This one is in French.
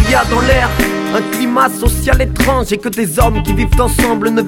y a dans l'air un climat social étrange et que des hommes qui vivent ensemble ne